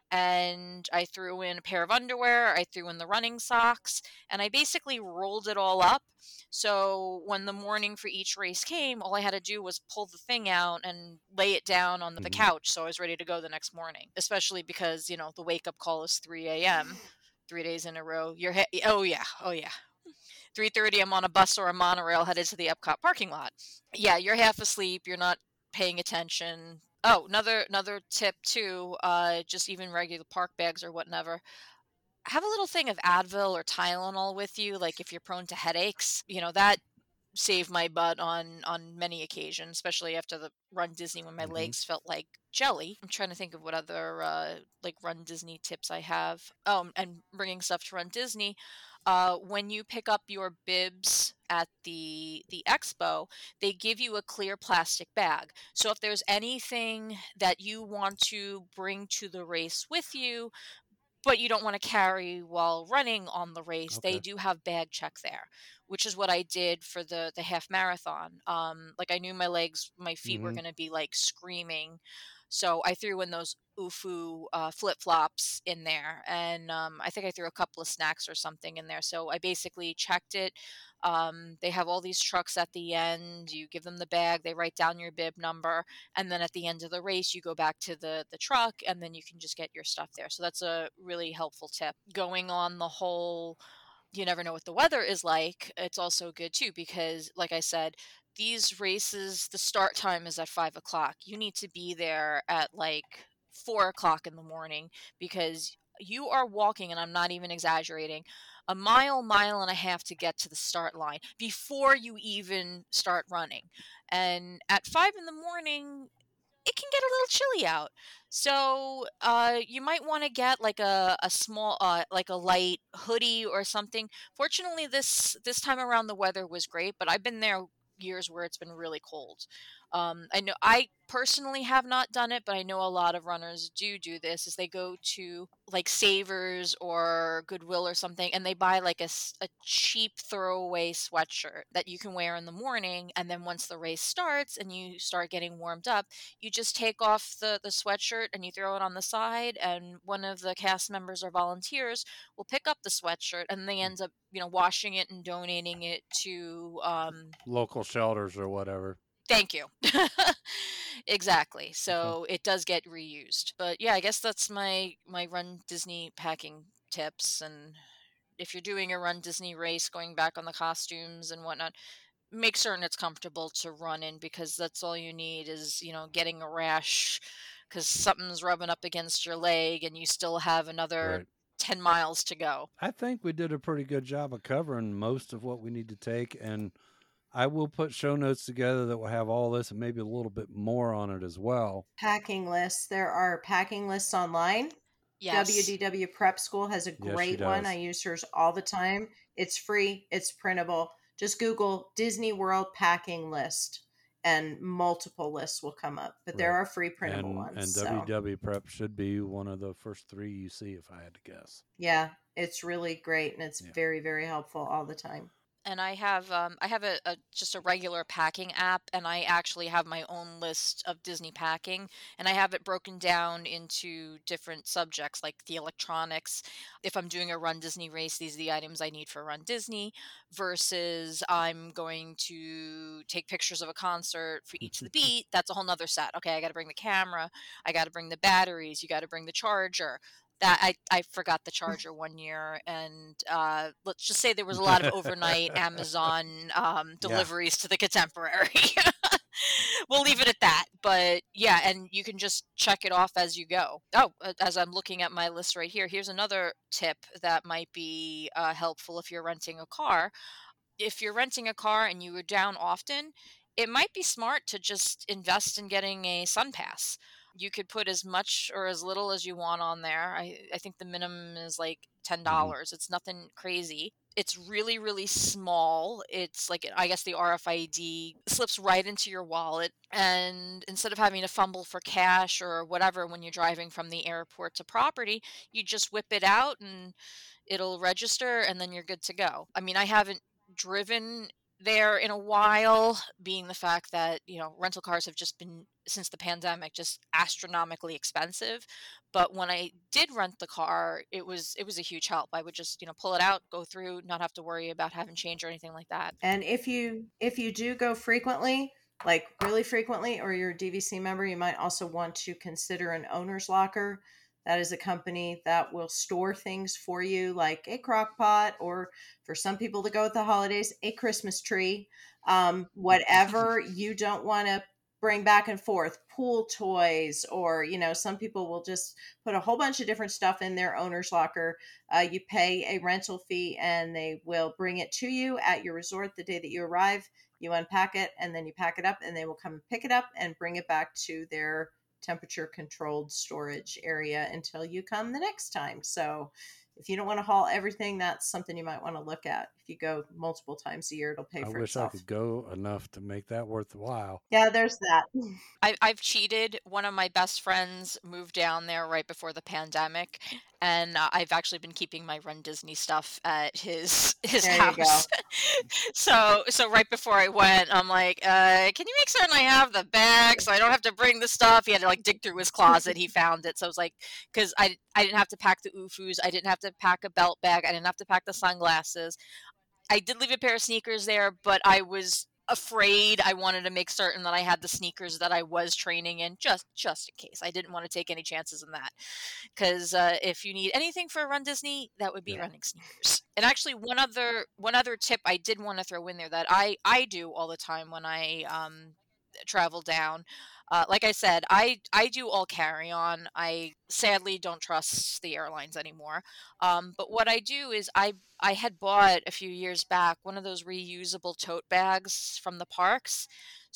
Speaker 3: And I threw in a pair of underwear, I threw in the running socks, and I basically rolled it all up. So when the morning for each race came, all I had to do was pull the thing out and lay it down on the
Speaker 1: Mhm.
Speaker 3: couch. So I was ready to go the next morning, especially because, you know, the wake up call is three a.m. three days in a row. You're he- oh yeah, oh yeah. three thirty I'm on a bus or a monorail headed to the Epcot parking lot. Yeah, you're half asleep, you're not paying attention. Oh, another another tip too, uh just even regular park bags or whatever. Have a little thing of Advil or Tylenol with you, like if you're prone to headaches. You know, that saved my butt on on many occasions, especially after the Run Disney when my
Speaker 1: Mhm.
Speaker 3: legs felt like jelly. I'm trying to think of what other uh, like Run Disney tips I have. Oh, and bringing stuff to Run Disney. Uh, when you pick up your bibs at the the expo, they give you a clear plastic bag. So if there's anything that you want to bring to the race with you, but you don't want to carry while running on the race, they
Speaker 1: Okay.
Speaker 3: do have bag check there, which is what I did for the the half marathon. Um, like I knew my legs, my feet were
Speaker 1: Mm-hmm.
Speaker 3: going to be like screaming, so I threw in those Ufu uh, flip flops in there, and um, I think I threw a couple of snacks or something in there. So I basically checked it. Um, they have all these trucks at the end. You give them the bag, they write down your bib number, and then at the end of the race, you go back to the the truck, and then you can just get your stuff there. So that's a really helpful tip. Going on the whole you never know what the weather is like, it's also good too because, like I said, these races, the start time is at five o'clock. You need to be there at like four o'clock in the morning because you are walking, and I'm not even exaggerating, a mile, mile and a half to get to the start line before you even start running. And at five in the morning, it can get a little chilly out. So uh, you might want to get like a, a small, uh, like a light hoodie or something. Fortunately, this this time around the weather was great, but I've been there years where it's been really cold. Um, I know I personally have not done it, but I know a lot of runners do do this. Is they go to like Savers or Goodwill or something, and they buy like a, s- a cheap throwaway sweatshirt that you can wear in the morning, and then once the race starts and you start getting warmed up, you just take off the the sweatshirt and you throw it on the side, and one of the cast members or volunteers will pick up the sweatshirt, and they end up you know washing it and donating it to um
Speaker 1: Local shelters or whatever.
Speaker 3: thank you. Exactly,
Speaker 1: Okay.
Speaker 3: so it does get reused. But yeah, I guess that's my my Run Disney packing tips. And if you're doing a Run Disney race, going back on the costumes and whatnot, make certain it's comfortable to run in, because that's all you need is, you know, getting a rash because something's rubbing up against your leg and you still have another
Speaker 1: Right.
Speaker 3: ten miles to go.
Speaker 1: I think we did a pretty good job of covering most of what we need to take, and I will put show notes together that will have all this and maybe a little bit more on it as well.
Speaker 2: Packing lists. There are packing lists online.
Speaker 3: Yes.
Speaker 2: W D W Prep School has a
Speaker 1: Yes, she
Speaker 2: great one. I
Speaker 1: does.
Speaker 2: use hers all the time. It's free, it's printable. Just Google Disney World packing list and multiple lists will come up. But there
Speaker 1: Right.
Speaker 2: are free printable
Speaker 1: And
Speaker 2: ones.
Speaker 1: and
Speaker 2: So,
Speaker 1: W W Prep should be one of the first three you see if I had to guess.
Speaker 2: yeah, it's really great and it's
Speaker 1: Yeah.
Speaker 2: very, very helpful all the time.
Speaker 3: And I have um, I have a, a just a regular packing app, and I actually have my own list of Disney packing, and I have it broken down into different subjects like the electronics. If I'm doing a Run Disney race, these are the items I need for Run Disney. Versus I'm going to take pictures of a concert for Eat to the Beat. That's a whole nother set. Okay, I got to bring the camera, I got to bring the batteries, you got to bring the charger. That I, I forgot the charger one year, and uh, let's just say there was a lot of overnight Amazon um,
Speaker 1: Yeah.
Speaker 3: deliveries to the Contemporary. We'll leave it at that. But yeah, and you can just check it off as you go. Oh, uh, as I'm looking at my list right here, here's another tip that might be uh, helpful if you're renting a car. If you're renting a car and you are down often, it might be smart to just invest in getting a sun pass. You could put as much or as little as you want on there. I, I think the minimum is like ten dollars.
Speaker 1: Mm-hmm.
Speaker 3: It's nothing crazy. It's really, really small. It's like, I guess the R F I D slips right into your wallet. And instead of having to fumble for cash or whatever when you're driving from the airport to property, you just whip it out and it'll register, and then you're good to go. I mean, I haven't driven there in a while, being the fact that, you know, rental cars have just been, since the pandemic, just astronomically expensive. But when I did rent the car, it was it was a huge help. I would just, you know, pull it out, go through, not have to worry about having change or anything like that.
Speaker 2: And if you if you do go frequently, like really frequently, or you're a D V C member, you might also want to consider an owner's locker. That is a company that will store things for you, like a crock pot, or for some people to go with the holidays, a Christmas tree. Um, whatever you don't want to bring back and forth, pool toys, or, you know, some people will just put a whole bunch of different stuff in their owner's locker. Uh, you pay a rental fee and they will bring it to you at your resort the day that you arrive. You unpack it and then you pack it up, and they will come and pick it up and bring it back to their temperature controlled storage area until you come the next time. So if you don't want to haul everything, that's something you might want to look at. If you go multiple times a year, it'll pay
Speaker 1: I
Speaker 2: for
Speaker 1: wish
Speaker 2: itself.
Speaker 1: I could go enough to make that worthwhile.
Speaker 2: Yeah, there's that.
Speaker 3: I, I've cheated. One of my best friends moved down there right before the pandemic, and uh, I've actually been keeping my Run Disney stuff at his his
Speaker 2: There you go.
Speaker 3: house. so so right before I went, I'm like, uh, can you make certain I have the bag so I don't have to bring the stuff? He had to like dig through his closet. He found it, so I was like, because I I didn't have to pack the U F Os, I didn't have to pack a belt bag, I didn't have to pack the sunglasses. I did leave a pair of sneakers there, but I was afraid. I wanted to make certain that I had the sneakers that I was training in, just just in case. I didn't want to take any chances in that, because uh, if you need anything for Run Disney, that would be
Speaker 1: Yeah.
Speaker 3: running sneakers. And actually, one other one other tip I did want to throw in there that I I do all the time when I um, travel down. Uh, like I said, I I do all carry on. I sadly don't trust the airlines anymore. Um, but what I do is I I had bought a few years back one of those reusable tote bags from the parks.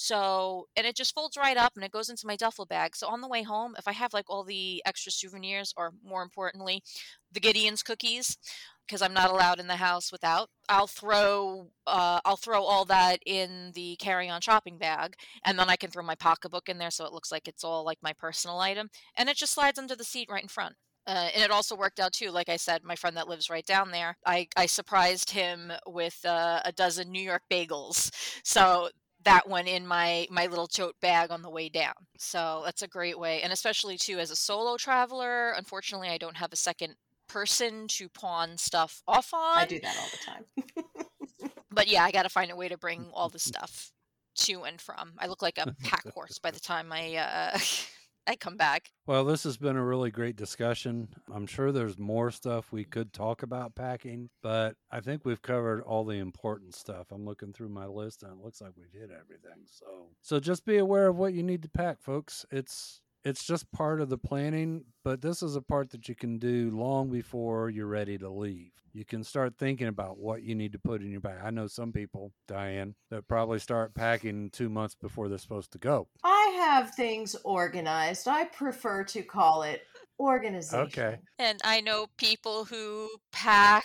Speaker 3: So, and it just folds right up and it goes into my duffel bag. So on the way home, if I have like all the extra souvenirs, or more importantly, the Gideon's cookies, because I'm not allowed in the house without, I'll throw uh, I'll throw all that in the carry-on shopping bag, and then I can throw my pocketbook in there so it looks like it's all like my personal item, and it just slides under the seat right in front. Uh, and it also worked out too. Like I said, my friend that lives right down there, I, I surprised him with uh, a dozen New York bagels. So that went in my my little tote bag on the way down. So that's a great way. And especially too, as a solo traveler, unfortunately, I don't have a second person to pawn stuff off on.
Speaker 2: I do that all the time.
Speaker 3: But yeah, I got to find a way to bring all the stuff to and from. I look like a pack horse by the time I uh, I come back.
Speaker 1: Well, this has been a really great discussion. I'm sure there's more stuff we could talk about packing, but I think we've covered all the important stuff. I'm looking through my list and it looks like we've hit everything. So, so just be aware of what you need to pack, folks. It's It's just part of the planning, but this is a part that you can do long before you're ready to leave. You can start thinking about what you need to put in your bag. I know some people, Diane, that probably start packing two months before they're supposed to go.
Speaker 2: I have things organized. I prefer to call it organization.
Speaker 1: Okay.
Speaker 3: And I know people who pack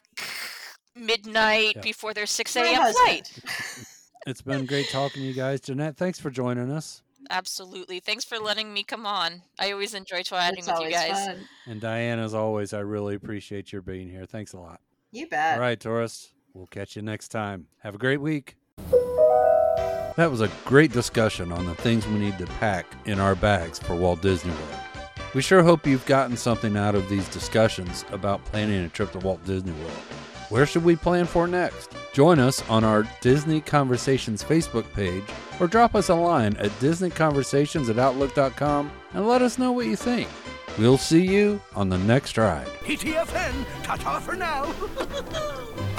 Speaker 3: midnight
Speaker 1: Yeah.
Speaker 3: before their six
Speaker 2: My
Speaker 3: a.m.
Speaker 2: husband.
Speaker 3: flight.
Speaker 1: It's been great talking to you guys. Jeanette, thanks for joining us.
Speaker 3: Absolutely. Thanks for letting me come on. I always enjoy chatting
Speaker 2: It's
Speaker 3: with you
Speaker 2: always
Speaker 3: guys.
Speaker 2: fun.
Speaker 1: And Diane, as always, I really appreciate your being here. Thanks a lot.
Speaker 2: You bet.
Speaker 1: All right, tourists, we'll catch you next time. Have a great week. That was a great discussion on the things we need to pack in our bags for Walt Disney World. We sure hope you've gotten something out of these discussions about planning a trip to Walt Disney World. Where should we plan for next? Join us on our Disney Conversations Facebook page or drop us a line at disney conversations at outlook dot com and let us know what you think. We'll see you on the next ride.
Speaker 4: P T F N, ta-ta for now.